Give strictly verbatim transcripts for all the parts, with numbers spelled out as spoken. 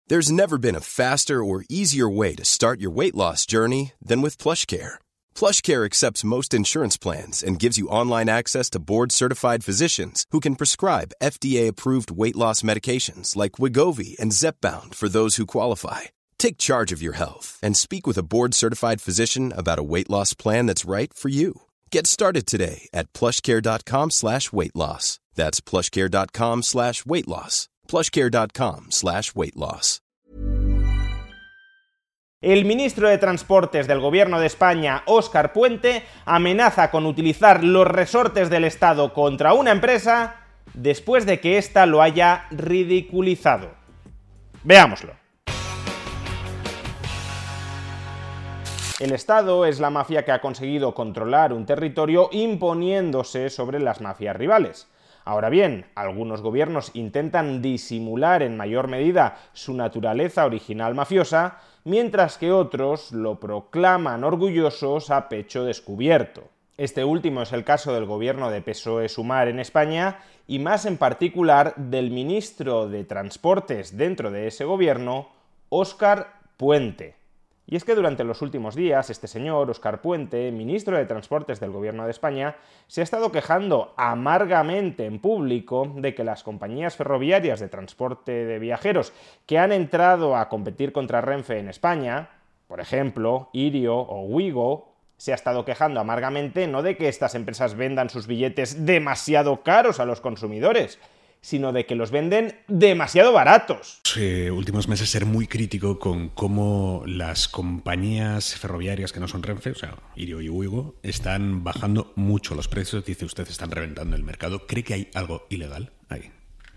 There's never been a faster or easier way to start your weight loss journey than with PlushCare. PlushCare accepts most insurance plans and gives you online access to board-certified physicians who can prescribe F D A-approved weight loss medications like Wegovy and Zepbound for those who qualify. Take charge of your health and speak with a board-certified physician about a weight loss plan that's right for you. Get started today at plushcare.com slash weight loss. That's plushcare.com slash weight loss. plushcare.com slash weight loss. El ministro de Transportes del Gobierno de España, Óscar Puente, amenaza con utilizar los resortes del Estado contra una empresa después de que ésta lo haya ridiculizado. Veámoslo. El Estado es la mafia que ha conseguido controlar un territorio imponiéndose sobre las mafias rivales. Ahora bien, algunos gobiernos intentan disimular en mayor medida su naturaleza original mafiosa, mientras que otros lo proclaman orgullosos a pecho descubierto. Este último es el caso del gobierno de P S O E-Sumar en España y más en particular del ministro de Transportes dentro de ese gobierno, Óscar Puente. Y es que durante los últimos días este señor, Óscar Puente, ministro de Transportes del Gobierno de España, se ha estado quejando amargamente en público de que las compañías ferroviarias de transporte de viajeros que han entrado a competir contra Renfe en España, por ejemplo, Irio o Wigo, se ha estado quejando amargamente no de que estas empresas vendan sus billetes demasiado caros a los consumidores, sino de que los venden demasiado baratos. Eh, últimos meses ser muy crítico con cómo las compañías ferroviarias que no son Renfe, o sea, Irio y Wigo, están bajando mucho los precios. Dice usted, están reventando el mercado. ¿Cree que hay algo ilegal ahí?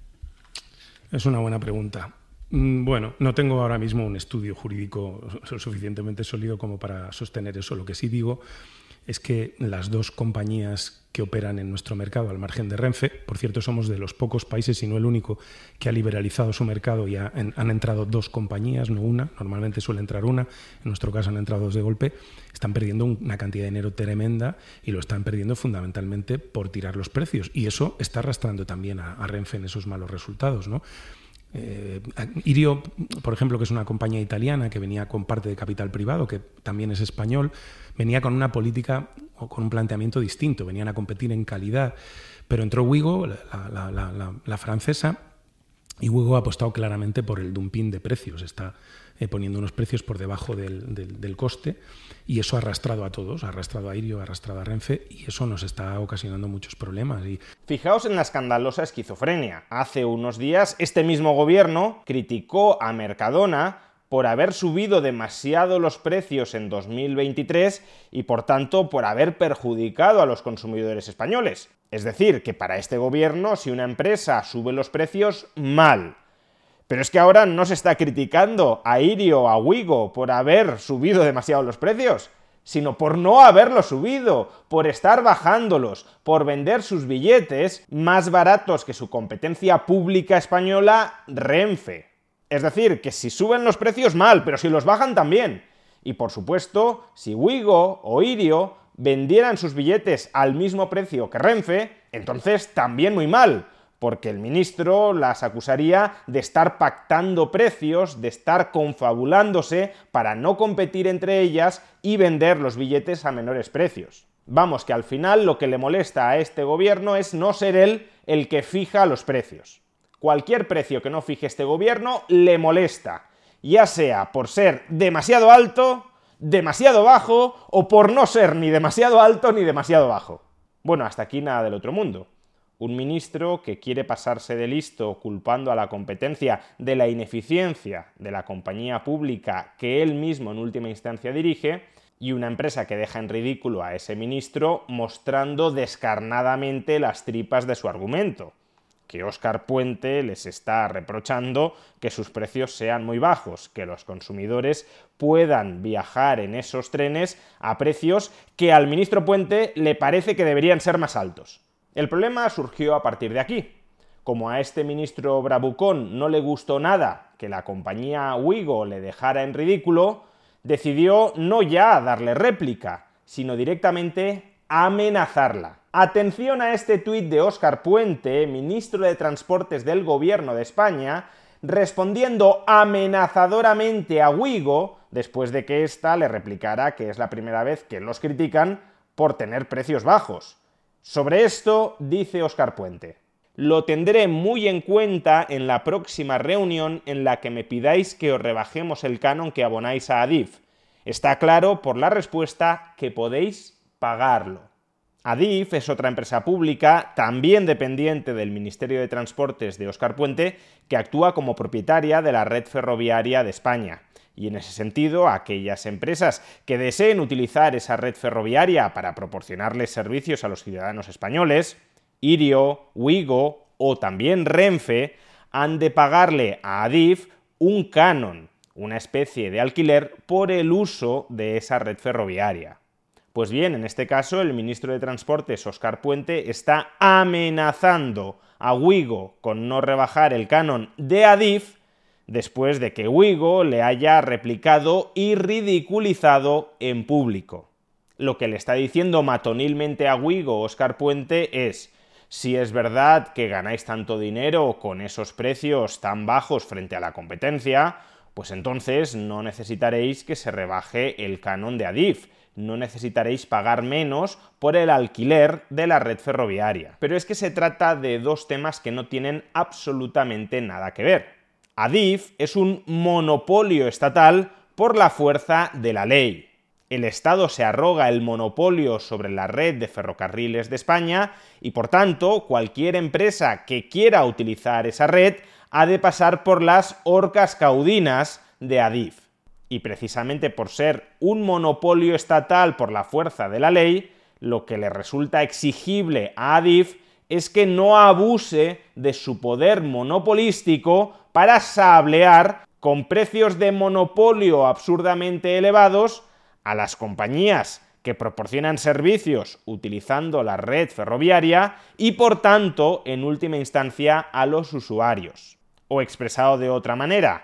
Es una buena pregunta. Bueno, no tengo ahora mismo un estudio jurídico suficientemente sólido como para sostener eso. Lo que sí digo es que las dos compañías que operan en nuestro mercado, al margen de Renfe, por cierto, somos de los pocos países, si no el único, que ha liberalizado su mercado y ha, en, han entrado dos compañías, no una, normalmente suele entrar una, en nuestro caso han entrado dos de golpe, están perdiendo una cantidad de dinero tremenda y lo están perdiendo fundamentalmente por tirar los precios. Y eso está arrastrando también a, a Renfe en esos malos resultados, ¿no? Eh, Irio, por ejemplo, que es una compañía italiana que venía con parte de capital privado, que también es español, venía con una política o con un planteamiento distinto, venían a competir en calidad, pero entró Wigo, la, la, la, la, la francesa, y Wigo ha apostado claramente por el dumping de precios, está eh, poniendo unos precios por debajo del, del, del coste, y eso ha arrastrado a todos, ha arrastrado a Irio, ha arrastrado a Renfe, y eso nos está ocasionando muchos problemas. Y... Fijaos en la escandalosa esquizofrenia. Hace unos días este mismo gobierno criticó a Mercadona por haber subido demasiado los precios en dos mil veintitrés y por tanto por haber perjudicado a los consumidores españoles. Es decir, que para este gobierno si una empresa sube los precios, mal. Pero es que ahora no se está criticando a Irio o a Wigo por haber subido demasiado los precios, sino por no haberlos subido, por estar bajándolos, por vender sus billetes más baratos que su competencia pública española, Renfe. Es decir, que si suben los precios, mal, pero si los bajan también. Y por supuesto, si Wigo o Irio vendieran sus billetes al mismo precio que Renfe, entonces también muy mal, porque el ministro las acusaría de estar pactando precios, de estar confabulándose para no competir entre ellas y vender los billetes a menores precios. Vamos, que al final lo que le molesta a este gobierno es no ser él el que fija los precios. Cualquier precio que no fije este gobierno le molesta, ya sea por ser demasiado alto, demasiado bajo o por no ser ni demasiado alto ni demasiado bajo. Bueno, hasta aquí nada del otro mundo. Un ministro que quiere pasarse de listo culpando a la competencia de la ineficiencia de la compañía pública que él mismo en última instancia dirige, y una empresa que deja en ridículo a ese ministro mostrando descarnadamente las tripas de su argumento, que Óscar Puente les está reprochando que sus precios sean muy bajos, que los consumidores puedan viajar en esos trenes a precios que al ministro Puente le parece que deberían ser más altos. El problema surgió a partir de aquí. Como a este ministro bravucón no le gustó nada que la compañía Wigo le dejara en ridículo, decidió no ya darle réplica, sino directamente amenazarla. Atención a este tuit de Óscar Puente, ministro de Transportes del Gobierno de España, respondiendo amenazadoramente a Wigo después de que ésta le replicara que es la primera vez que los critican por tener precios bajos. Sobre esto dice Óscar Puente: lo tendré muy en cuenta en la próxima reunión en la que me pidáis que os rebajemos el canon que abonáis a Adif. Está claro por la respuesta que podéis pagarlo. Adif es otra empresa pública, también dependiente del Ministerio de Transportes de Óscar Puente, que actúa como propietaria de la red ferroviaria de España. Y en ese sentido, aquellas empresas que deseen utilizar esa red ferroviaria para proporcionarles servicios a los ciudadanos españoles, Irio, Wigo o también Renfe, han de pagarle a Adif un canon, una especie de alquiler por el uso de esa red ferroviaria. Pues bien, en este caso el ministro de Transportes, Óscar Puente, está amenazando a Wigo con no rebajar el canon de Adif después de que Wigo le haya replicado y ridiculizado en público. Lo que le está diciendo matonilmente a Wigo Óscar Puente es: si es verdad que ganáis tanto dinero con esos precios tan bajos frente a la competencia, pues entonces no necesitaréis que se rebaje el canon de Adif, no necesitaréis pagar menos por el alquiler de la red ferroviaria. Pero es que se trata de dos temas que no tienen absolutamente nada que ver. Adif es un monopolio estatal por la fuerza de la ley. El Estado se arroga el monopolio sobre la red de ferrocarriles de España y, por tanto, cualquier empresa que quiera utilizar esa red ha de pasar por las horcas caudinas de Adif. Y precisamente por ser un monopolio estatal por la fuerza de la ley, lo que le resulta exigible a Adif es que no abuse de su poder monopolístico para sablear con precios de monopolio absurdamente elevados a las compañías que proporcionan servicios utilizando la red ferroviaria y, por tanto, en última instancia, a los usuarios. O expresado de otra manera,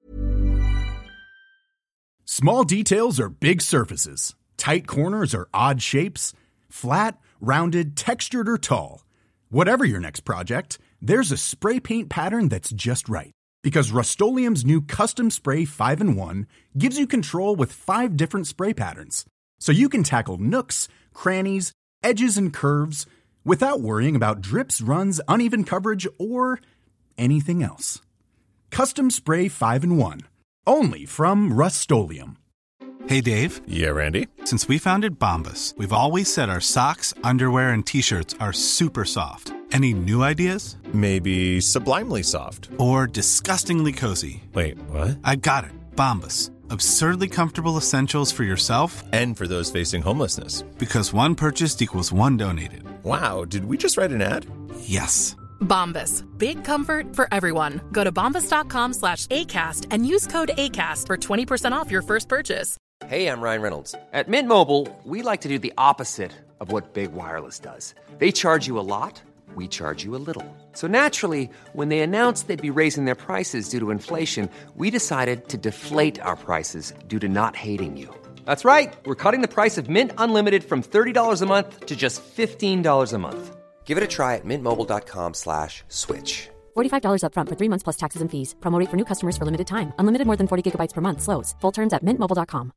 small details are big surfaces. Tight corners are odd shapes. Flat, rounded, textured, or tall. Whatever your next project, there's a spray paint pattern that's just right. Because Rust-Oleum's new Custom Spray five in one gives you control with five different spray patterns. So you can tackle nooks, crannies, edges, and curves without worrying about drips, runs, uneven coverage, or anything else. Custom Spray five in one. Only from Rust-Oleum. Hey, Dave. Yeah, Randy? Since we founded Bombas, we've always said our socks, underwear, and T-shirts are super soft. Any new ideas? Maybe sublimely soft. Or disgustingly cozy. Wait, what? I got it. Bombas. Absurdly comfortable essentials for yourself and for those facing homelessness. Because one purchased equals one donated. Wow, did we just write an ad? Yes. Bombas. Big comfort for everyone. Go to bombas.com slash ACAST and use code ACAST for twenty percent off your first purchase. Hey, I'm Ryan Reynolds. At Mint Mobile, we like to do the opposite of what Big Wireless does. They charge you a lot, we charge you a little. So naturally, when they announced they'd be raising their prices due to inflation, we decided to deflate our prices due to not hating you. That's right. We're cutting the price of Mint Unlimited from thirty dollars a month to just fifteen dollars a month. Give it a try at mintmobile.com slash switch. forty-five dollars up front for three months plus taxes and fees. Promo rate for new customers for limited time. Unlimited more than forty gigabytes per month. Slows full terms at mint mobile dot com.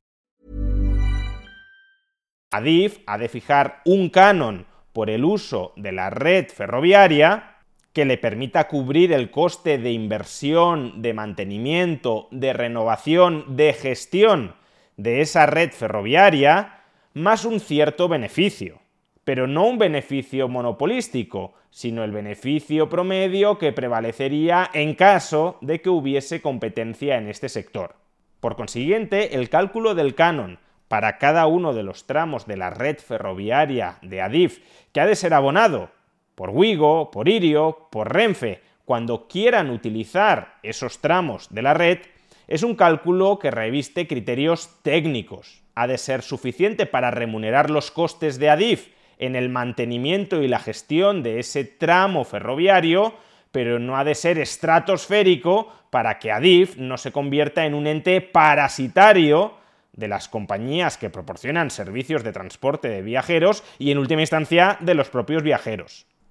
Adif ha de fijar un canon por el uso de la red ferroviaria que le permita cubrir el coste de inversión, de mantenimiento, de renovación, de gestión de esa red ferroviaria, más un cierto beneficio. Pero no un beneficio monopolístico, sino el beneficio promedio que prevalecería en caso de que hubiese competencia en este sector. Por consiguiente, el cálculo del canon para cada uno de los tramos de la red ferroviaria de Adif, que ha de ser abonado por Wigo, por Irio, por Renfe, cuando quieran utilizar esos tramos de la red, es un cálculo que reviste criterios técnicos. Ha de ser suficiente para remunerar los costes de Adif en el mantenimiento y la gestión de ese tramo ferroviario, pero no ha de ser estratosférico para que Adif no se convierta en un ente parasitario de las compañías que proporcionan servicios de transporte de viajeros y, en última instancia, de los propios viajeros.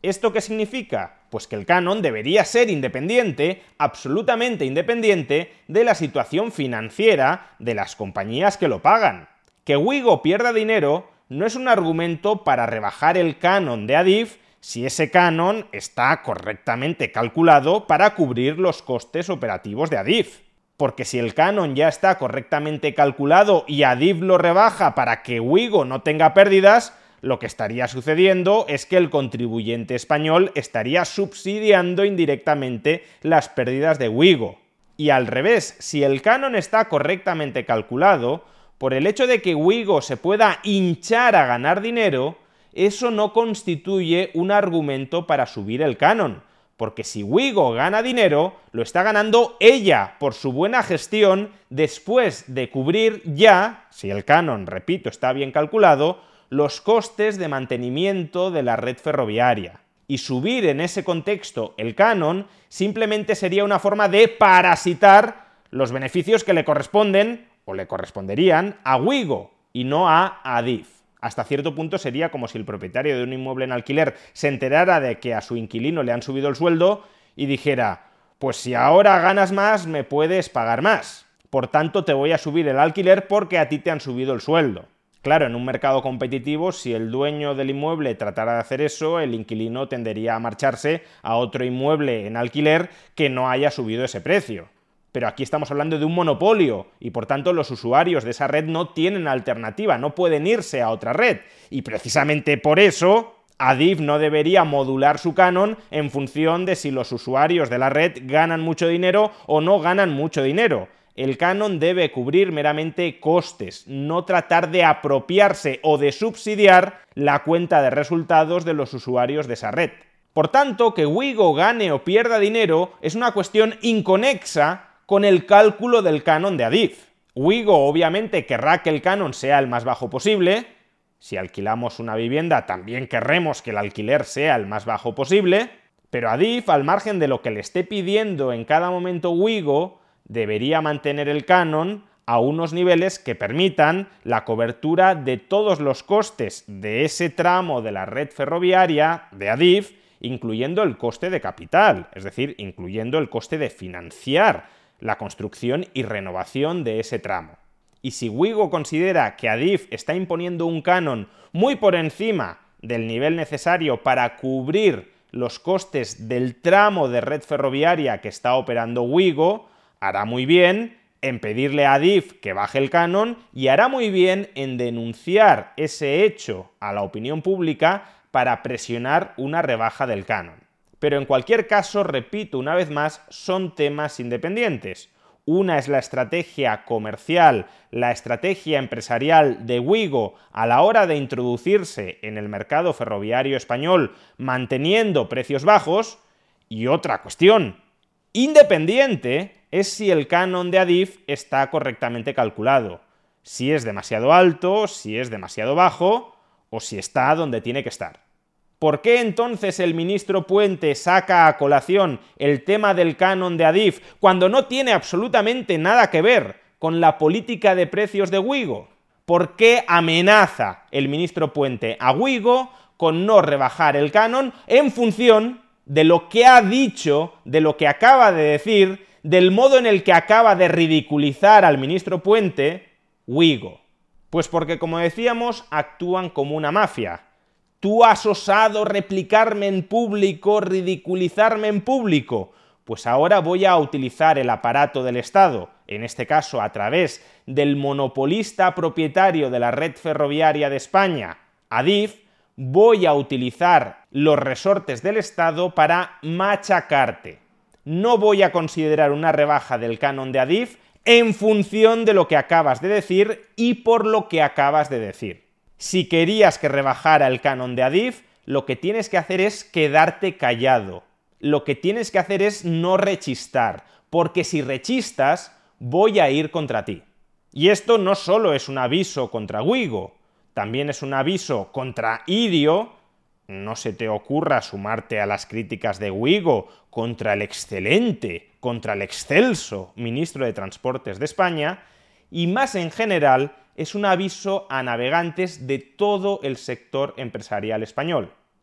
¿Esto qué significa? Pues que el canon debería ser independiente, absolutamente independiente, de la situación financiera de las compañías que lo pagan. Que Wigo pierda dinero no es un argumento para rebajar el canon de Adif si ese canon está correctamente calculado para cubrir los costes operativos de Adif. Porque si el canon ya está correctamente calculado y Adif lo rebaja para que Wigo no tenga pérdidas, lo que estaría sucediendo es que el contribuyente español estaría subsidiando indirectamente las pérdidas de Wigo. Y al revés, si el canon está correctamente calculado, por el hecho de que Wigo se pueda hinchar a ganar dinero, eso no constituye un argumento para subir el canon. Porque si Wigo gana dinero, lo está ganando ella por su buena gestión después de cubrir ya, si el canon, repito, está bien calculado, los costes de mantenimiento de la red ferroviaria. Y subir en ese contexto el canon simplemente sería una forma de parasitar los beneficios que le corresponden, o le corresponderían, a Wigo y no a Adif. Hasta cierto punto sería como si el propietario de un inmueble en alquiler se enterara de que a su inquilino le han subido el sueldo y dijera, pues si ahora ganas más, me puedes pagar más. Por tanto, te voy a subir el alquiler porque a ti te han subido el sueldo. Claro, en un mercado competitivo, si el dueño del inmueble tratara de hacer eso, el inquilino tendería a marcharse a otro inmueble en alquiler que no haya subido ese precio. Pero aquí estamos hablando de un monopolio y por tanto los usuarios de esa red no tienen alternativa, no pueden irse a otra red. Y precisamente por eso Adif no debería modular su canon en función de si los usuarios de la red ganan mucho dinero o no ganan mucho dinero. El canon debe cubrir meramente costes, no tratar de apropiarse o de subsidiar la cuenta de resultados de los usuarios de esa red. Por tanto, que Wigo gane o pierda dinero es una cuestión inconexa con el cálculo del canon de Adif. Wigo obviamente querrá que el canon sea el más bajo posible. Si alquilamos una vivienda también querremos que el alquiler sea el más bajo posible, pero Adif, al margen de lo que le esté pidiendo en cada momento Wigo, debería mantener el canon a unos niveles que permitan la cobertura de todos los costes de ese tramo de la red ferroviaria de Adif, incluyendo el coste de capital, es decir, incluyendo el coste de financiar la construcción y renovación de ese tramo. Y si Wigo considera que Adif está imponiendo un canon muy por encima del nivel necesario para cubrir los costes del tramo de red ferroviaria que está operando Wigo, hará muy bien en pedirle a Adif que baje el canon y hará muy bien en denunciar ese hecho a la opinión pública para presionar una rebaja del canon. Pero en cualquier caso, repito una vez más, son temas independientes. Una es la estrategia comercial, la estrategia empresarial de Wigo a la hora de introducirse en el mercado ferroviario español manteniendo precios bajos, y otra cuestión independiente es si el canon de Adif está correctamente calculado, si es demasiado alto, si es demasiado bajo o si está donde tiene que estar. ¿Por qué entonces el ministro Puente saca a colación el tema del canon de Adif cuando no tiene absolutamente nada que ver con la política de precios de Wigo? ¿Por qué amenaza el ministro Puente a Wigo con no rebajar el canon en función de lo que ha dicho, de lo que acaba de decir, del modo en el que acaba de ridiculizar al ministro Puente Wigo? Pues porque, como decíamos, actúan como una mafia. Tú has osado replicarme en público, ridiculizarme en público. Pues ahora voy a utilizar el aparato del Estado, en este caso a través del monopolista propietario de la red ferroviaria de España, Adif, voy a utilizar los resortes del Estado para machacarte. No voy a considerar una rebaja del canon de Adif en función de lo que acabas de decir y por lo que acabas de decir. Si querías que rebajara el canon de Adif, lo que tienes que hacer es quedarte callado. Lo que tienes que hacer es no rechistar, porque si rechistas, voy a ir contra ti. Y esto no solo es un aviso contra Wigo, también es un aviso contra Irio. No se te ocurra sumarte a las críticas de Wigo contra el excelente, contra el excelso ministro de Transportes de España, y más en general es un aviso a navegantes de todo el sector empresarial español.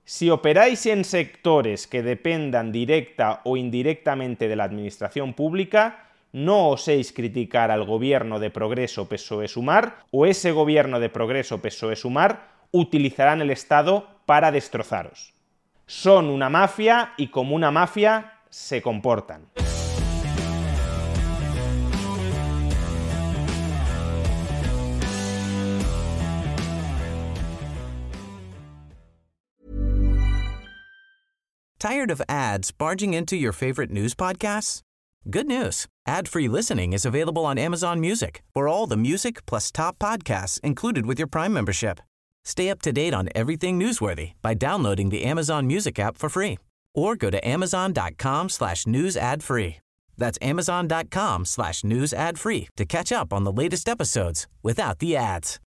Si operáis en sectores que dependan directa o indirectamente de la administración pública, no oséis criticar al gobierno de Progreso P S O E-Sumar, o ese gobierno de Progreso P S O E-Sumar utilizarán el Estado para destrozaros. Son una mafia y como una mafia se comportan. Tired of ads barging into your favorite news podcasts? Good news. Ad-free listening is available on Amazon Music for all the music plus top podcasts included with your Prime membership. Stay up to date on everything newsworthy by downloading the Amazon Music app for free or go to amazon.com slash news ad free. That's amazon.com slash news ad free to catch up on the latest episodes without the ads.